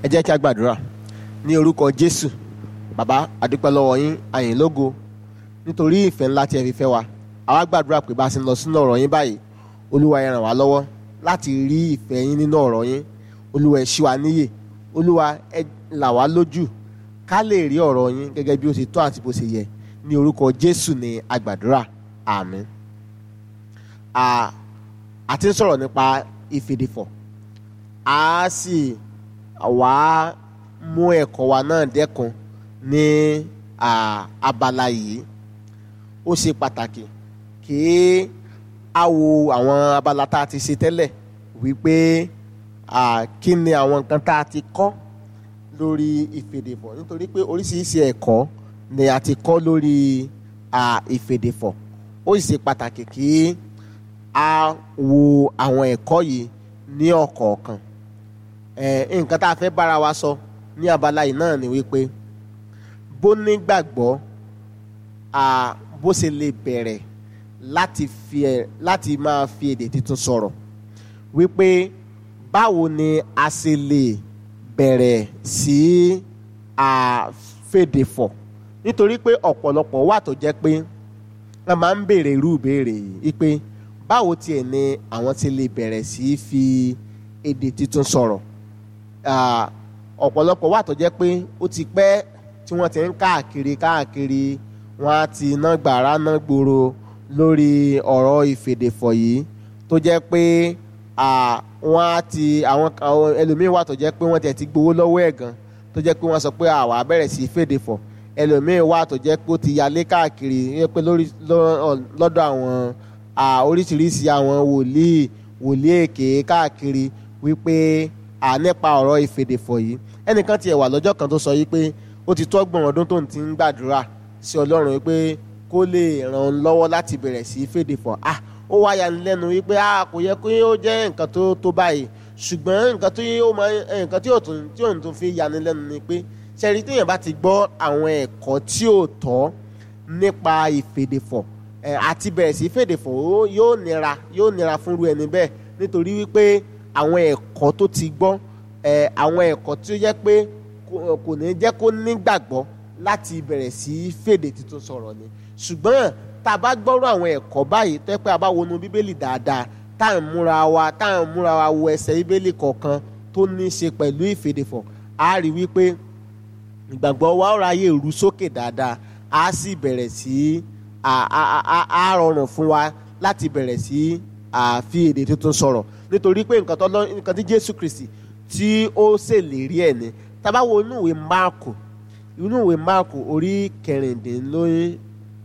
ẹ jẹ́ kí a gbàdúrà. Ní orúkọ Jésù, bàbá adúpẹ́ lọ́wọ́ yín, àyìn lógo nítorí ìfẹ́ ńlá tí ẹ fi fẹ́ wa. Àwa gbàdúrà pé bá a ṣe ń lọ sínú ọ̀rọ̀ yín báyìí, Olúwa ẹ ràn wá lọ́wọ́ láti rí ìfẹ́ yín nínú ọ̀rọ̀ yín. Olúwa ẹ ṣí wa níyè, Olúwa ẹ là wá lójú ká lè rí ọ̀rọ̀ yín gẹ́gẹ́ bí ó ṣe tọ́ àti bó ṣe yẹ. Ní orúkọ Jésù ni a gbàdúrà, àmín. A ti ń sọ̀rọ̀ nípa ìfèdèfọ̀, a sì wá mú ẹ̀kọ́ wa náà dẹ́kun ní abala yìí. Ó ṣe pàtàkì kí a wo àwọn abala tá a ti ṣe tẹ́lẹ̀ wípé kí ni àwọn nǹkan tá a ti kọ́ lórí ìfèdèfọ̀, nítorí pé oríṣiríṣi ẹ̀kọ́ ni a ti kọ́ lórí ìfèdèfọ̀. Ó sì ṣe pàtàkì kí a wo àwọn ẹ̀kọ́ yìí ní ọ̀kọ̀ọ̀kan. Nǹkan tá a fẹ́ bára wa sọ ní abala yìí náà ni wípé bó nígbàgbọ́ bó ṣe lè bẹ̀rẹ̀ láti máa fi èdè tuntun sọ̀rọ̀, wípé báwo ni a ṣe lè bẹ̀rẹ̀ sí fèdèfọ̀. Nítorí pé ọ̀pọ̀lọpọ̀ wà tó jẹ́ pé wọ́n máa ń béèrè irú ìbéèrè yìí wípé báwo tiẹ̀ ni àwọn ti lè bẹ̀rẹ̀ sí fi èdè tuntun sọ̀rọ̀. Ọ̀pọ̀lọpọ̀ wà tó jẹ́ pé ó ti pẹ́ tí wọ́n ti ń káàkiri wọ́n á ti ná gbàrà ná gbòòrò lórí ọ̀rọ̀ ìfèdèfọ̀ yìí, tó jẹ́ pé wọ́n á ti àwọn ẹlòmíín wà tó jẹ́ pé wọ́n ti gbowó lọ́wọ́ ẹ̀ gan, tó jẹ́ pé wọ́n sọ pé àwa bẹ̀rẹ̀ sí fèdèfọ̀. Ẹlòmíín wà tó jẹ́ pé ó ti yalé káàkiri pé lọ́dọ̀ àwọn oríṣiríṣi àwọn wòlíì èké káàkiri wípé nípa ọ̀rọ̀ ìfèdèfọ̀ yìí. Ẹnìkan tiẹ̀ wà lọ́jọ́ kan tó sọ yìí pé ó ti tó 30 ọdún tó ń ti ń gbàdúrà sí Ọlọ́run wípé kó lè ràn án lọ́wọ́ láti bẹ̀rẹ̀ sí fèdèfọ̀. Ó wá yani lẹ́nu wípé kò yẹ kó ó jẹ́ nǹkan tó báyìí, ṣùgbọ́n nǹkan tí òun tún fi yani lẹ́nu ni pé ṣẹ́rí téèyàn bá ti gbọ́ àwọn ẹ̀kọ́ tí ò tọ́ nípa ìfèdèfọ̀, àti bẹ̀rẹ̀ sí fèdèfọ̀ yóò nira fúnru ẹni bẹ́ẹ̀, nítorí wípé àwọn ẹ̀kọ́ tó ti gbọ́, àwọn ẹ̀kọ́ tí ó jẹ́ pé kò ní jẹ́ kó nígbàgbọ́ láti bẹ̀rẹ̀ sí fèdè tuntun sọ̀rọ̀ ni. Ṣùgbọ́n tá a bá gbọ́rọ̀ àwọn ẹ̀kọ́ báyìí tó jẹ́ pé a bá wọnú Bíbélì dáadáa, tá à ń múra wa wo ẹsẹ̀ Bíbélì kọ̀ọ̀kan tó ní í ṣe pẹ̀lú ìfèdèfọ̀, a rí wípé ìgbàgbọ́ wa ó ráyè rú sókè dáadáa, a sì bẹ̀rẹ̀ sí a rọrùn fún wa láti bẹ̀rẹ̀ sí fi èdè tuntun sọ̀rọ̀, nítorí pé nǹkan tí Jésù Kristi tí ó ṣèlérí ẹ̀ ni. Tá bá wo inú ìwé Máàkù orí 16,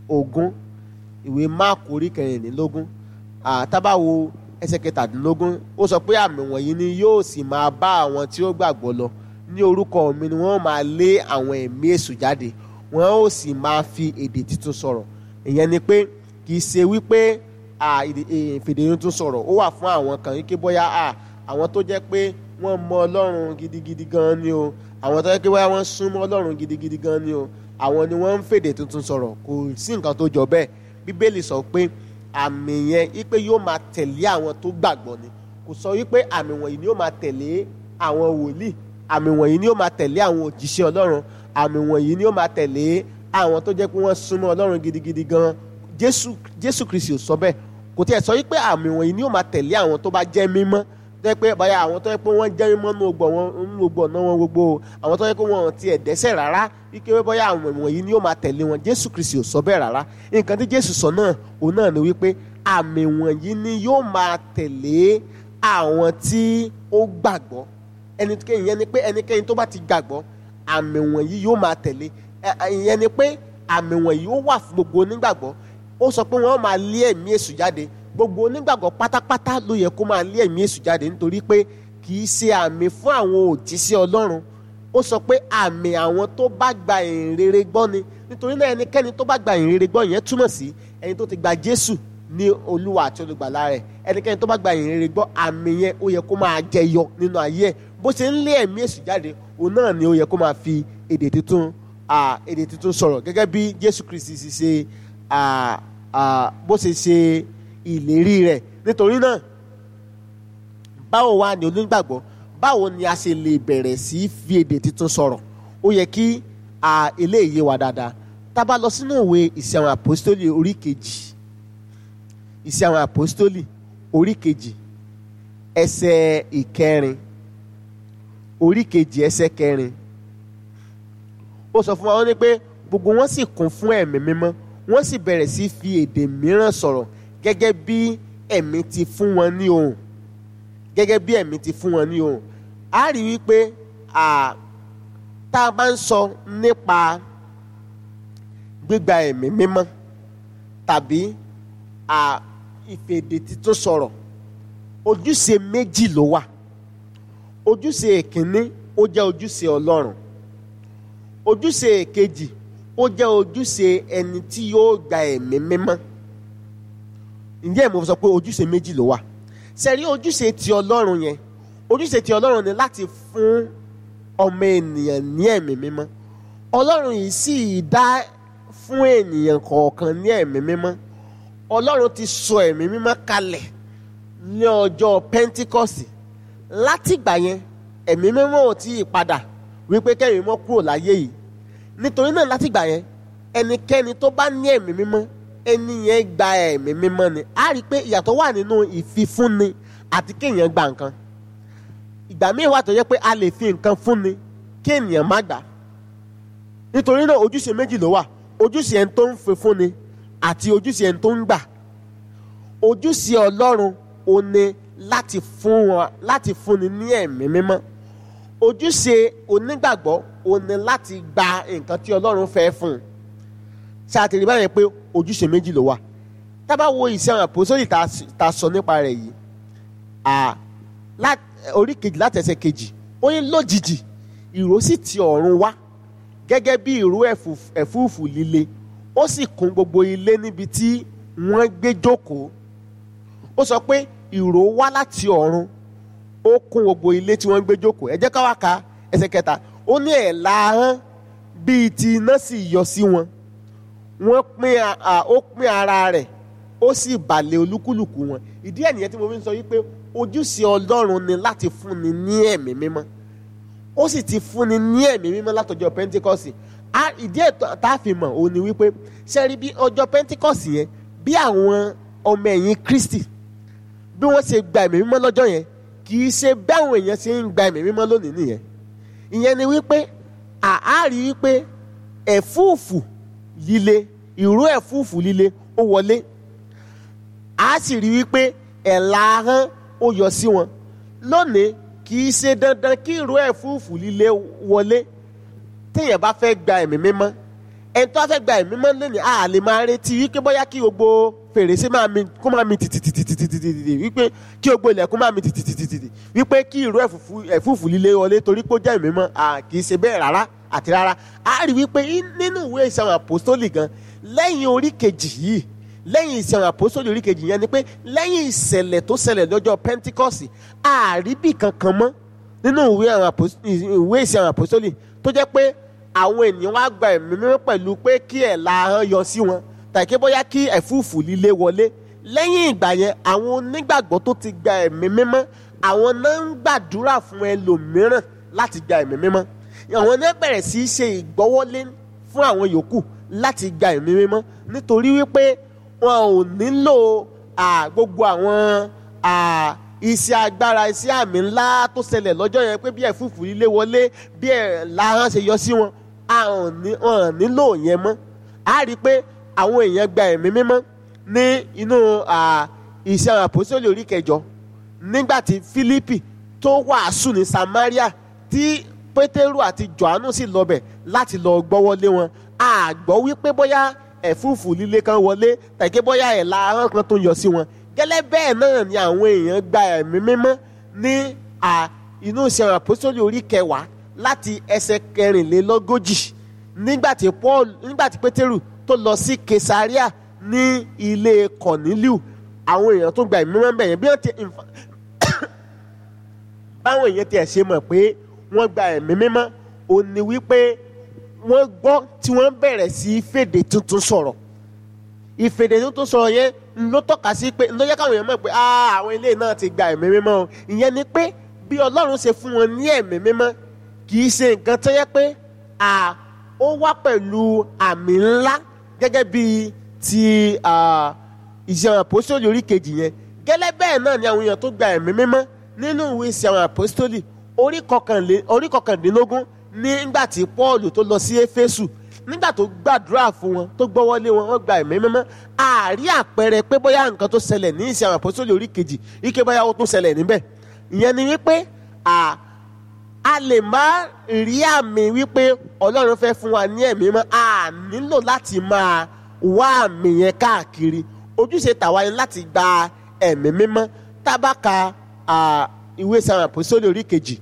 ìwé Máàkù orí 16, tá bá wo ẹsẹ̀ 17, ó sọ pé àmì wọ̀nyí ni yóò sì máa bá àwọn tí ó gbàgbọ́ lọ, ní orúkọ mi ni wọ́n máa lé àwọn ẹ̀mí èṣù jáde, wọ́n ó sì máa fi èdè tuntun sọ̀rọ̀. Ìyẹn ni pé kì í ṣe wípé ìfèdè tuntun sọ̀rọ̀ ó wà fún àwọn kan wípé bóyá àwọn tó jẹ́ pé wọ́n mọ Ọlọ́run gidigidi gan ni o, àwọn tó jẹ́ pé bóyá wọ́n súnmọ́ Ọlọ́run gidigidi gan ni o, àwọn ni wọ́n ń fèdè tuntun sọ̀rọ̀. Kò sí nǹkan tó jọ bẹ́ẹ̀. Bíbélì sọ pé àmì yẹn wípé yóò máa tẹ̀lé àwọn tó gbàgbọ́ ni. Kò sọ wípé àmì wọ̀nyí ni yóò máa tẹ̀lé àwọn wòlíì, àmì wọ̀nyí ni yóò máa tẹ̀lé àwọn òjíṣẹ́ Ọlọ́run, àmì wọ̀nyí ni yóò máa tẹ̀lé àwọn tó jẹ́ pé wọ́n súnmọ́ Ọlọ́run gidigidi gan. Jésù Kristi ò sọ bẹ́ẹ̀. Kò tiẹ̀ sọ wípé àmì wọ̀nyí ni yóò máa tẹ̀lé àwọn tó bá jẹ́ mímọ́, tó jẹ́ pé báyà àwọn tó jẹ́ pé wọ́n jẹ́ mímọ́ nínú gbogbo ọ̀nà wọn gbogbo, àwọn tó jẹ́ pé wọ́n ti ẹ̀dẹ́sẹ̀ rárá, wípé báyà àmì wọ̀nyí ni yóò máa tẹ̀lé wọn. Jésù Kristi ò sọ bẹ́ẹ̀ rárá. Nǹkan tí Jésù sọ náà òun náà ni wípé àmì wọ̀nyí ni yóò máa tẹ̀lé àwọn tí ó gbàgbọ́. Ìyẹn ni pé ẹnikẹ́ni tó bá ti gbàgbọ́, àmì wọ̀nyí yóò máa tẹ̀lé. Ìyẹn ni pé àmì wọ̀nyí ó wà fún gbogbo onígbàgbọ́. Ó sọ pé wọ́n máa lé ẹ̀mí èṣù jáde. Gbogbo onígbàgbọ́ pátápátá ló yẹ kó máa lé ẹ̀mí èṣù jáde, nítorí pé kì í ṣe àmì fún àwọn òjíṣẹ́ Ọlọ́run. Ó sọ pé àmì àwọn tó bá gba ìhìnrere gbọ́ ni. Nítorí náà ẹnikẹ́ni tó bá gba ìhìnrere gbọ́ yẹn túmọ̀ sí ẹni tó ti gba Jésù ní Olúwa àti olùgbàlà rẹ̀. Ẹnikẹ́ni tó bá gba ìhìnrere gbọ́, àmì yẹn ó yẹ kó máa jẹyọ nínú ayé ẹ̀. Bó ṣe ń lé ẹ̀mí èṣù jáde, òun náà ni ó yẹ kó máa fi èdè tuntun sọ̀rọ̀, gẹ́gẹ́ bí Jésù Kristi ṣe bó ṣe ṣe ìlérí rẹ̀. Nítorí náà báwo wá ni onígbàgbọ́ báwo ni a ṣe lè bẹ̀rẹ̀ sí fi èdè tuntun sọ̀rọ̀. Ó yẹ kí eléyìí wà dáadáa. Tá a bá lọ sínú ìwé Ìṣe àwọn Àpọ́stélì orí kejì, Ìṣe àwọn Àpọ́stélì orí kejì ẹsẹ̀ ìkẹrin, orí kejì ẹsẹ̀ kẹrin, ó sọ fún wa, ó ní pé gbogbo wọn sì kún fún ẹ̀mí mímọ́, wọ́n sì bẹ̀rẹ̀ sí fi èdè mìíràn sọ̀rọ̀ gẹ́gẹ́ bí ẹ̀mí ti fún wọn ní ohùn, gẹ́gẹ́ bí ẹ̀mí ti fún wọn ní ohùn. A rí wípé tá a bá ń sọ nípa gbígba ẹ̀mí mímọ́ tàbí ìfèdè títún sọ̀rọ̀, ojúṣe méjì ló wà. Ojúṣe ìkíní ó jẹ́ ojúṣe Ọlọ́run, ojúṣe ìkejì ó jẹ́ ojúṣe ẹni tí yóò gba ẹ̀mí mímọ́. Ǹjẹ́ mo sọ pé ojúṣe méjì ló wà? Ṣẹ̀rí ojúṣe ti Ọlọ́run yẹn, ojúṣe ti Ọlọ́run ni láti fún ọmọ ènìyàn ní ẹ̀mí mímọ́. Ọlọ́run yìí sì dá fún ènìyàn kọ̀ọ̀kan ní ẹ̀mí mímọ́. Ọlọ́run ti sọ ẹ̀mí mímọ́ kalẹ̀ ní ọjọ́ Pentikọ́sì. Látìgbà yẹn ẹ̀mí mímọ́ ò tí ì padà wípé kẹ́mi mímọ́ kúrò láyé yìí. Nítorí náà látìgbà yẹn ẹnikẹ́ni tó bá ní ẹ̀mí mímọ́, ẹni yẹn gba ẹ̀mí mímọ́ ni. A rí i pé ìyàtọ̀ wà nínú ìfifúnni àti kéèyàn gba nǹkan. Ìgbà míì wà tó yẹ pé a lè fi nǹkan fúnni kí ènìyàn má gbà. Nítorí náà ojúṣe méjì ló wà, ojúṣe ẹni tó ń fi fúnni àti ojúṣe ẹni tó ń gbà. Ojúṣe Ọlọ́run ó ní láti fúnni ní ẹ̀mí mímọ́. Ojúṣe onígbàgbọ́ ó ní láti gba nǹkan tí Ọlọ́run fẹ́ fún un. Ṣàtìrí báyẹn pé ojúṣe méjì ló wà. Tá bá wo Ìṣe àwọn Àpọ́stélì tá sọ nípa rẹ̀ yìí, orí kejì láti ẹsẹ̀ kejì, ó ní lójijì ìró sì ti ọ̀run wá gẹ́gẹ́ bí ìró ẹ̀fúùfù líle, ó sì kún gbogbo ilé níbi tí wọ́n gbé jókòó. Ó sọ pé ìró wá láti ọ̀run, ó kún gbogbo ilé tí wọ́n gbé jókòó. Ẹ jẹ́ ká wá ka ẹsẹ̀ kẹta. Ó ní ẹ̀la ahọ́n bíi ti iná sì yọ sí wọn, ó pín ara rẹ̀, ó sì bà lé olúkúlùkù wọn. Ìdí ẹ̀ nìyẹn tí mo fi ń sọ wípé ojúṣe Ọlọ́run ni láti fúnni ní ẹ̀mí mímọ́. Ó sì ti fúnni ní ẹ̀mí mímọ́ látọjọ́ Pentikọ́sì. Ìdí ẹ̀ tá a fi mọ̀ òun ni wípé ṣẹ́rí bí ọjọ́ Pentikọ́sì yẹn, bí àwọn ọmọ ẹ̀yìn Kristi bí wọ́n ṣe gba ẹ̀mí mímọ́ lọ́jọ́ yẹn, kì í ṣe báwọn èèyàn ṣe ń gba ẹ̀mí mímọ́ lónìí nìyẹn. Ìyẹn ni wípé a rí wípé ẹ̀fúùfù líle, ìró ẹ̀fúùfù líle ó wọlé. A sì rí wípé ẹ̀la ahọ́n ó yọ sí wọn. Lónìí kì í ṣe dandan kí ìró ẹ̀fúùfù líle wọlé téèyàn bá fẹ́ gba ẹ̀mí mímọ́. Ẹni tó bá fẹ́ gba ẹ̀mí mímọ́ lónìí, a lè máa retí wípé bóyá kí gbogbo fèrèsé kó máa mi tìtìtìtìtìtì, wípé kí gbogbo ilẹ̀kùn máa mi tìtìtìtìtì, wípé kí ìró ẹ̀fúùfù líle wọlé torí pé ó jẹ́ ẹ̀mí mímọ́. Kì í ṣe bẹ́ẹ̀ rárá àti rárá. A rí wípé nínú ìwé Ìṣe àwọn Àpọ́stélì gan, lẹ́yìn orí kejì yìí, lẹ́yìn Ìṣe àwọn Àpọ́stélì orí kejì yẹn, ni pé lẹ́yìn ìṣẹ̀lẹ̀ tó ṣẹlẹ̀ lọ́jọ́ Pentikọ́sì, a rí bí kankan mọ́ nínú ìwé Ìṣe àwọn Àpọ́stélì tó jẹ́ pé àwọn ènìyàn wá gba ẹ̀mí mímọ́ pẹ̀lú pé kí ẹ̀la ahọ́n yọ sí wọn tàbí bóyá kí ẹ̀fúùfù líle wọlé. Lẹ́yìn ìgbà yẹn, àwọn onígbàgbọ́ tó ti gba ẹ̀mí mímọ́, àwọn náà ń gbàdúrà fún ẹlòmíràn láti gba ẹ̀mí mímọ́. Àwọn náà bẹ̀rẹ̀ sí í ṣe ìgbọ́wọ́lé fún àwọn yòókù láti gba ẹ̀mí mímọ́, nítorí wípé wọn ò nílò gbogbo àwọn iṣẹ́ agbára, iṣẹ́ àmì ńlá tó ṣẹlẹ̀ lọ́jọ́ yẹn, pé bí ẹ̀fúùfù líle wọlé, bí ẹ̀la ahọ́n ṣe yọ sí wọn. Wọn ò nílò yẹn mọ́. A rí i pé àwọn èèyàn gba ẹ̀mí mímọ́ ní inú Ìṣe àwọn Àpọ́stélì orí kẹjọ, nígbà tí Fílípì tó wàásù ní Samaria, tí Pétérù àti Jòhánù sì lọbẹ̀ láti lọ gbọ́wọ́lé wọn. A gbọ́ wípé bóyá ẹ̀fúùfù líle kan wọlé tàbí bóyá ẹ̀la ahọ́n kan tó yọ sí wọn. Gẹ́lẹ́ bẹ́ẹ̀ náà ni àwọn èèyàn gba ẹ̀mí mímọ́ ní inú Ìṣe àwọn Àpọ́stélì orí kẹwàá láti ẹsẹ̀ 24, nígbà tí Pétérù tó lọ sí Kesaria ní ilé Kọ̀nílíù. Àwọn èèyàn tó gba ẹ̀mí mímọ́ bẹ̀yẹn, bí wọ́n ti báwọn èèyàn tiẹ̀ ṣe mọ̀ pé wọ́n gba ẹ̀mí mímọ́, ó ní wípé wọ́n gbọ́ tí wọ́n bẹ̀rẹ̀ sí fèdè tuntun sọ̀rọ̀. Ìfèdè tuntun sọ̀rọ̀ yẹn ló tọ́ka sí pé ló yẹ káwọn èèyàn mọ̀ pé àwọn ilé náà ti gba ẹ̀mí mímọ́ o. Ìyẹn ni pé bí Ọlọ́run ṣe fún wọn ní ẹ̀mí mímọ́ kì í ṣe nǹkan tó yẹ pé ó wá pẹ̀lú àmì ńlá gẹ́gẹ́ bí ti Iṣẹ́ àwọn Àpọ́stélì orí kejì yẹn. Gẹ́lẹ́ bẹ́ẹ̀ náà ni àwọn èèyàn tó gba ẹ̀mí mímọ́ nínú ìwé Iṣẹ́ àwọn Àpọ́stélì orí kọkàndínlógún nígbà tí Pọ́ọ̀lù tó lọ sí Éfésù, nígbà tó gbàdúrà fún wọn tó gbọ́wọ́lé wọn, wọ́n gba ẹ̀mí mímọ́. Àárí àpẹẹrẹ pé bóyá nǹkan tó ṣẹlẹ̀ ní Iṣẹ́ àwọn Àpọ́stélì orí kejì ike bóyá ó tún ṣẹlẹ̀ níbẹ̀. Ìyẹn ni wípé a lè má rí àmì wípé Ọlọ́run fẹ́ fún wa ní ẹ̀mí mímọ́. A nílò láti máa wá àmì yẹn káàkiri. Ojúṣe tàwa ni láti gba ẹ̀mí mímọ́. Tá bá ka ìwé Iṣẹ́ àwọn Àpọ́stélì orí kejì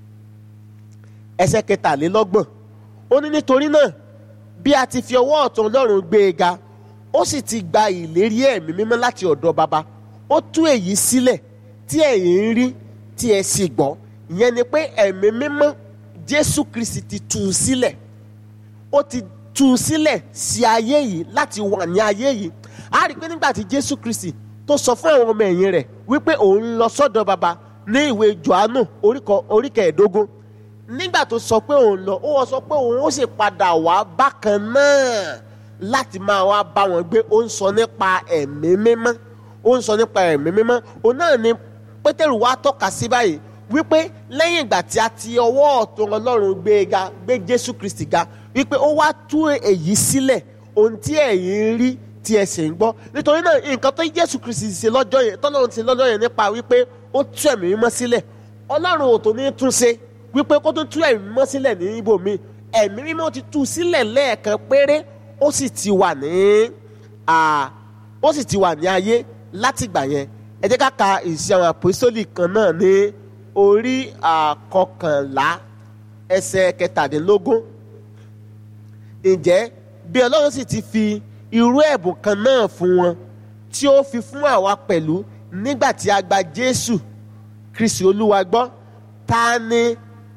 ẹsẹ̀ 23, ó ní nítorí náà bí a ti fi ọwọ́ ọ̀tún Ọlọ́run gbé e ga, ó sì ti gba ìlérí ẹ̀mí mímọ́ láti ọ̀dọ̀ Baba. Ó tú èyí sílẹ̀ tí ẹ̀yin ń rí tí ẹ sì gbọ́. Ìyẹn ni pé ẹ̀mí mímọ́ Jésù Kristi ti tú u sílẹ̀. Ó ti tú u sílẹ̀ sí ayé yìí láti wà ní ayé yìí. A rí i pé nígbà tí Jésù Kristi tó sọ fún àwọn ọmọ ẹ̀yìn rẹ̀ wípé òun lọ sọ́dọ̀ Baba ní ìwé Jòhánù orí 15, nígbà tó sọ pé òun lọ, ó sọ pé òun ó sì padà wá bákan náà láti máa wá bá wọn gbé. Ó ń sọ nípa ẹ̀mí mímọ́. Ó ń sọ nípa ẹ̀mí mímọ́. Òun náà ni Pétérù wá tọ́ka sí báyìí wípé lẹ́yìn ìgbà tí a ti ọwọ́ ọ̀tún Ọlọ́run gbé Jésù Kristi ga, wípé ó wá tú èyí sílẹ̀, ohun tí ẹ̀yin ń rí tí ẹ sì ń gbọ́. Nítorí náà nǹkan tó Jésù Kristi ṣe lọ́jọ́ yẹn, tọ́lọ́run ti lọ́jọ́ yẹn nípa wípé ó tú ẹ̀mí mímọ́ sílẹ̀. Ọlọ́run ò tó ní tún ṣe wípé kó tó tú ẹ̀mí mímọ́ sílẹ̀ ní ibòmíì. Ẹ̀mí mímọ́ ti tú sílẹ̀ lẹ́ẹ̀kan péré, ó sì ti wà ní ayé látìgbà yẹn. Ẹ jẹ́ ká ka Iṣẹ́ àwọn Àpọ́stélì kan náà ní orí 11 ẹsẹ̀ 17. Ǹjẹ́ bí Ọlọ́run sì ti fi irú ẹ̀bùn kan náà fún wọn tí ó fi fún àwa pẹ̀lú nígbà tí a gba Jésù Kristi Olúwa gbọ́, ta ni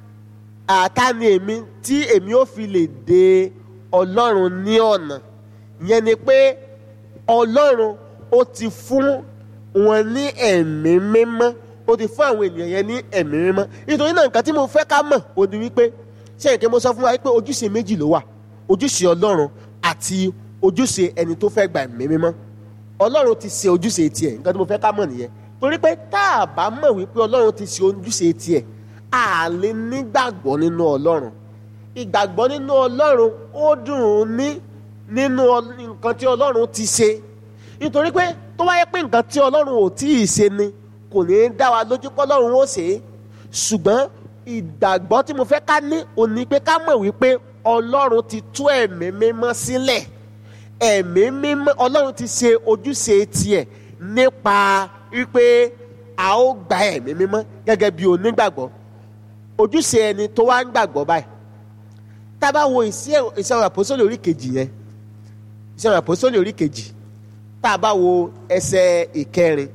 èmi tí èmi ó fi lè dè Ọlọ́run ní ọ̀nà? Ìyẹn ni pé Ọlọ́run ó ti fún wọn ní ẹ̀mí mímọ́. Ó ti fún àwọn ènìyàn yẹn ní ẹ̀mí mímọ́. Nítorí náà nǹkan tí mo fẹ́ ká mọ̀ ó ní wípé ṣé ìké mo sọ fún wa wípé ojúṣe méjì ló wà: ojúṣe Ọlọ́run àti ojúṣe ẹni tó fẹ́ gba ẹ̀mí mímọ́. Ọlọ́run ti ṣe ojúṣe tiẹ̀, nǹkan tí mo fẹ́ ká mọ̀ nìyẹn. Torí pé tá a bá mọ̀ wípé Ọlọ́run ti ṣe ojúṣe tiẹ̀, a lè nígbàgbọ́ nínú Ọlọ́run. Ìgbàgbọ́ nínú Ọlọ́run ó dùn ún nínú nǹkan tí Ọlọ́run ti ṣe. Nítorí pé tó wáyé pé nǹkan tí Ọlọ́run ò tí ì ṣe ni, kò ní dá wa lójú pé Ọlọ́run ó ṣe é. Ṣùgbọ́n ìgbàgbọ́ tí mo fẹ́ ká ní ó ní pé ká mọ̀ wípé Ọlọ́run ti tú ẹ̀mí mímọ́ sílẹ̀. Ẹ̀mí mímọ́, Ọlọ́run ti ṣe ojúṣe tiẹ̀ nípa wípé a ó gba ẹ̀mí mímọ́ gẹ́gẹ́ bí onígbàgbọ́. Ojúṣe ẹni tó wá ń gbàgbọ́ báyìí, tá a bá wo Iṣẹ́ àwọn Àpọ́stélì orí kejì yẹn, Iṣẹ́ àwọn Àpọ́stélì orí kejì, tá a bá wo ẹsẹ̀ 9,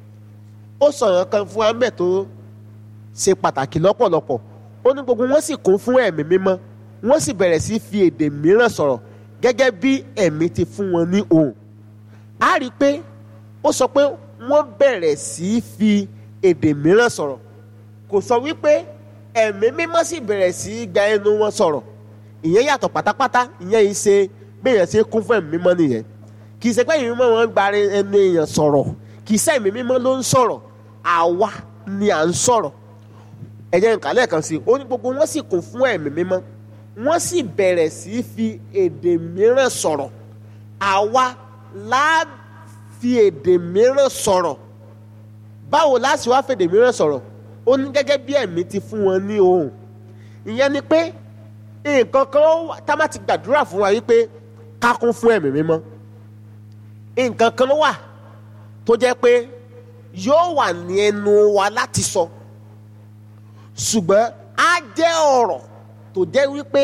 ó sọ̀rọ̀ kan fún amẹ́ tó ṣe pàtàkì lọ́pọ̀lọpọ̀. Ó ní gbogbo wọn sì kún fún ẹ̀mí mímọ́, wọ́n sì bẹ̀rẹ̀ sí fi èdè mìíràn sọ̀rọ̀ gẹ́gẹ́ bí ẹ̀mí ti fún wọn ní ohùn. A rí i pé ó sọ pé wọ́n bẹ̀rẹ̀ sí fi èdè mìíràn sọ̀rọ̀. Kò sọ wípé ẹ̀mí mímọ́ sì bẹ̀rẹ̀ sí gba ẹnu wọn sọ̀rọ̀. Ìyẹn yàtọ̀ pátápátá. Ìyẹn yìí ṣe béèyàn ṣe kún fún ẹ̀mí mímọ́ nìyẹn. Kì í ṣe pé ẹ̀mí mímọ́ wọn gba ẹnu èèyàn sọ̀rọ̀. Kì í ṣe ẹ̀mí mímọ́ ló ń sọ̀rọ̀. Àwa ni à ń sọ̀rọ̀. Ẹ jẹ́ n kà lẹ́ẹ̀kan sí i. Ó ní gbogbo wọn sì kún fún ẹ̀mí mímọ́, wọ́n sì bẹ̀rẹ̀ sí fi èdè mìíràn sọ̀rọ̀. Àwa la fi èdè mìíràn sọ̀rọ̀. Báwo la sì wá fèdè mìíràn sọ̀rọ̀? Ó ní gẹ́gẹ́ bí ẹ̀mí ti fún wọn ní ohùn. Ìyẹn ni pé nǹkan kan tá a bá ti gbàdúrà fún wa wípé ká kún fún ẹ̀mí mímọ́, nǹkan kan wà tó jẹ́ pé yóò wà ní ẹnu wa láti sọ, ṣùgbọ́n á jẹ́ ọ̀rọ̀ tó jẹ́ wípé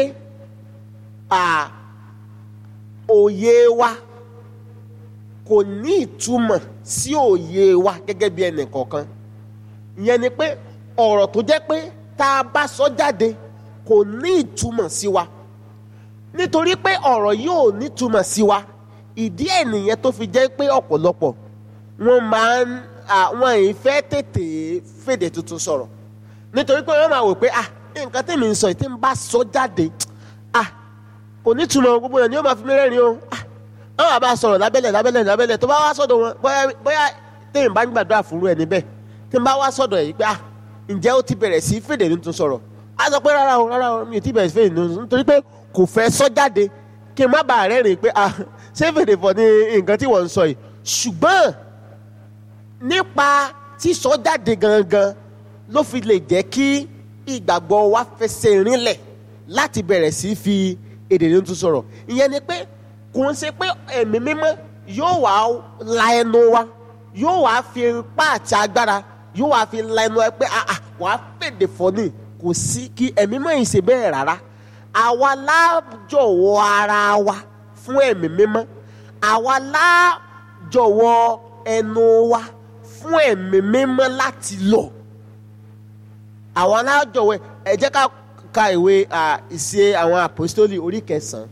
òye wa kò ní ìtumọ̀ sí òye wa gẹ́gẹ́ bí ẹnì kọ̀ọ̀kan. Ìyẹn ni pé ọ̀rọ̀ tó jẹ́ pé tá a bá sọ jáde kò ní ìtumọ̀ sí wa. Nítorí pé ọ̀rọ̀ yóò ní ìtumọ̀ sí wa, ìdí ẹ̀ nìyẹn tó fi jẹ́ pé ọ̀pọ̀lọpọ̀ wọ́n máa ń wọ́n yìí fẹ́ tètè fèdè tuntun sọ̀rọ̀. nítorí pé wọ́n máa wò pé nǹkan tí mi ń sọ yìí tí ń bá sọ jáde kò ní túmọ̀, gbogbo yẹn ni ó máa fi mí rẹ́rìn o. àwọn àbá sọ̀rọ̀ lábẹ́lẹ̀ tó bá wá sọ́dọ̀ wọn bóyá téèyàn bá ń gbàdúrà fúnrú ẹni bẹ́ẹ̀ tí ń bá wá sọ́dọ̀ ẹ̀ yìí pé ǹjẹ́ ó ti bẹ̀rẹ̀ sí fèdè tuntun sọ̀rọ̀, á sọ pé rárá o mi ò ti bẹ̀rẹ̀ sí fèdè tuntun, nítorí pé kò fẹ́ sọ jáde kí n má bàa rẹ́rìn pé ṣé fèdè fọ̀ ni nǹkan tí wọ́n ń sọ yìí. ṣùgbọ́n nípa sísọ jáde gangan ló fi lè jẹ́ kí ìgbàgbọ́ wa fẹsẹ̀ rinlẹ̀ láti bẹ̀rẹ̀ sí fi èdè tuntun sọ̀rọ̀. ìyẹn ni pé kò ń ṣe pé ẹ̀mí mímọ́ yóò wá la ẹnu wa, yóò wá fi ipá àti agbára yóò wá fi la ẹnu wa pé wàá fèdè fọ̀ ni, kò sí kí ẹ̀mí mímọ́ yìí ṣe bẹ́ẹ̀ rárá. àwa la jọ̀wọ́ ara wa fún ẹ̀mí mímọ́, àwa la jọ̀wọ́ ẹnu wa fún ẹ̀mí mímọ́ láti lò. àwa la jọ̀wọ́ ẹ jẹ́ ká ka ìwé ìṣe àwọn àpòstólì orí 9.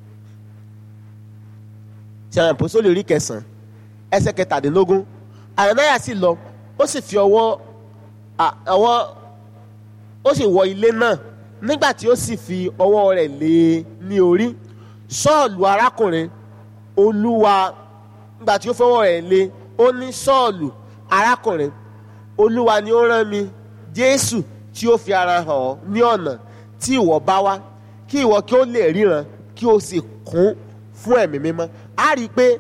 ṣe àwọn àpòstólì orí 9 ẹsẹ̀ 17. Ànáníà sì lọ, ó sì fi ọwọ́ ó sì wọ ilé náà, nígbà tí ó sì fi ọwọ́ rẹ̀ lé e ní orí. Sọ́ọ̀lù arákùnrin Olúwa, nígbà tí ó fọwọ́ rẹ̀ lé, ó ní Sọ́ọ̀lù arákùnrin Olúwa ni ó rán mi, Jésù tí ó fi ara hàn ọ́ ní ọ̀nà tí ìwọ bá wá, kí ìwọ kí ó lè ríran kí o sì kún fún ẹ̀mí mímọ́. A rí i pé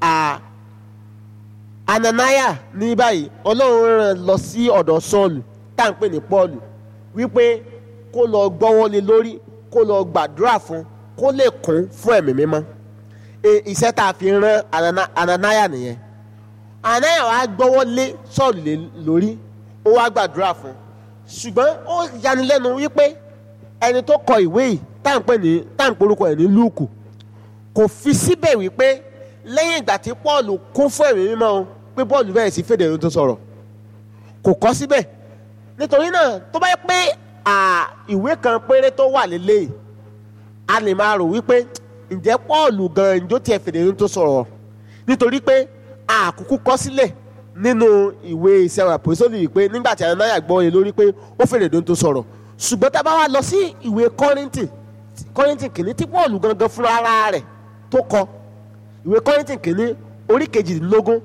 Ànáníà ní báyìí Ọlọ́run rán lọ sí ọ̀dọ̀ Sọ́ọ̀lù tá à ń pè ní Pọ́ọ̀lù wípé kó lọ gbọ́wọ́ lé lórí, kó lọ gbàdúrà fún, kó lè kún fún ẹ̀mí mímọ́. Iṣẹ́ tá a fi rán Ànáníà nìyẹn. Ànáníà wá gbọ́wọ́ lé Sọ́ọ̀lù lórí, ó wá gbàdúrà fún. ṣùgbọ́n ó yanilẹ́nu wípé ẹni tó kọ ìwé yìí tá à ń porúkọ ẹ̀ ní Lúùkù kò fi síbẹ̀ wípé lẹ́yìn ìgbà tí Pọ́ọ̀lù kún fún ẹ̀mí mímọ́ o pé Pọ́ọ̀lù bẹ̀rẹ̀ sí fèdè tó sọ̀rọ̀, kò kọ síbẹ̀. nítorí náà tó bá yẹ pé ìwé kan péré tó wà lélẹ́yìí, a lè máa rò wípé ǹjẹ́ Pọ́ọ̀lù gan-an ǹjọ́ tiẹ̀ fèdè tó sọ̀rọ̀, nítorí pé àkókò kọ sílẹ̀ nínú ìwé Iṣẹ́ àwọn Àpòstélì yìí pé nígbà tí Ànáníà gbọ́ yẹn lórí pé ó fèdè tó sọ̀rọ̀. ṣùgbọ́n tá a bá wá lọ sí ìwé Kọ́ríńtì kìíní tí Pọ́ọ̀lù gangan fúnra ara rẹ̀ tó kọ, ìwé Kọ́ríńtì kìíní orí 12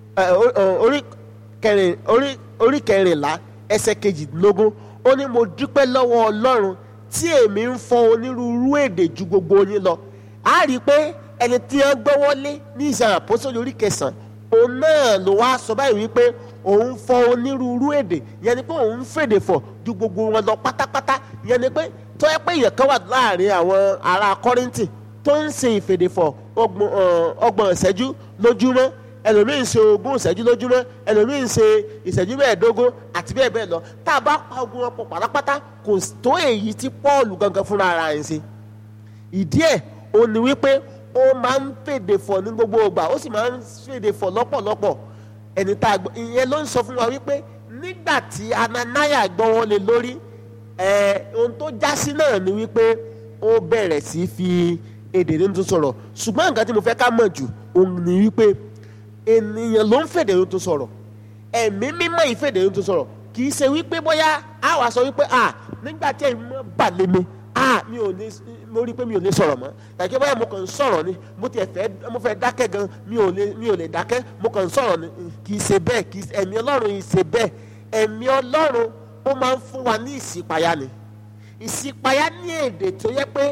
orí 14 ẹsẹ̀ 12, ó ní mo dúpẹ́ lọ́wọ́ Ọlọ́run tí èmi ń fọ onírúurú èdè ju gbogbo yín lọ. a rí i pé ẹni tí wọ́n gbọ́wọ́ lé ní Iṣẹ́ àwọn Àpòstélì orí 9 òun náà ló wá sọ báyìí wípé òun fọ onírúurú èdè, yẹn ni pé òun fèdè fọ̀ ju gbogbo wọn lọ pátápátá. yẹn ni pé tó yẹ pé èèyàn kan wà láàrin àwọn ará Kọ́ríńtì tó ń ṣe ìfèdèfọ̀ 30 ìṣẹ́jú lójúmọ́, ẹlòmíì ń ṣe 20 ìṣẹ́jú lójúmọ́, ẹlòmíì ń ṣe ìṣẹ́jú 15 àti bẹ́ẹ̀ bẹ́ẹ̀ lọ. tá a bá pa ogun wọn pọ̀ pátápátá kò tó èyí tí Pọ́ọ̀lù gangan fúnra ara ẹ̀ ń ṣe. ìdí ẹ̀ ó ní wípé ó máa ń fèdèfọ̀ ní gbogbo ìgbà, ó sì máa ń fèdèfọ̀ lọ́pọ̀lọpọ̀. ẹni tá a gbọ́ ìyẹn ló ń sọ fún wa wípé nígbà tí Ànáníà gbọ́wọ́ lé lórí, ohun tó já sí náà ni wípé ó bẹ̀rẹ̀ sí fi èdè tuntun sọ̀rọ̀. ṣùgbọ́n nǹkan tí mo fẹ́ ká mọ̀ jù òun ni wípé ènìyàn ló ń fèdè tuntun sọ̀rọ̀, ẹ̀mí mímọ́ yìí fèdè tuntun sọ̀rọ̀. kì í ṣe wípé bóyá a wá sọ wípé nígbà tí ẹ̀mí mọ́ bà lé mi mo rí pé mi ò lè sọ̀rọ̀ mọ́, tàbí bóyá mo kàn ń sọ̀rọ̀ ni, mo fẹ́ dákẹ́ gan, mi ò lè dákẹ́, mo kàn ń sọ̀rọ̀ ni. kì í ṣe bẹ́ẹ̀, ẹ̀mí Ọlọ́run yìí ṣe bẹ́ẹ̀. ẹ̀mí Ọlọ́run ó máa ń fún wa ní ìṣípayá ni. ìṣípayá ní èdè tó yẹ pé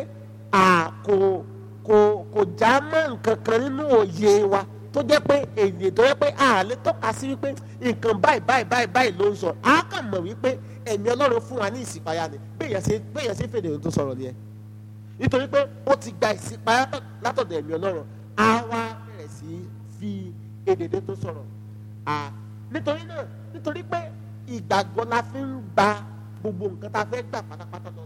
kò já mọ́ nǹkan kan nínú òye wa, tó jẹ́ pé èdè tó yẹ pé a lè tọ́ka sí wípé nǹkan báyìí ló ń sọ. a kàn mọ̀ wípé ẹ̀mí Ọlọ́run fún wa ní ìṣípayá ni. béèyàn ṣe fèdè tó sọ̀rọ̀ nìyẹn, nítorí pé ó ti gba ìṣípayá látọ̀dọ̀ ẹ̀mí Ọlọ́run. a wá bẹ̀rẹ̀ sí fi èdè tó sọ̀rọ̀. nítorí pé ìgbàgbọ́ la fi ń gba gbogbo nǹkan tá a fẹ́ gbà pátápátá lọ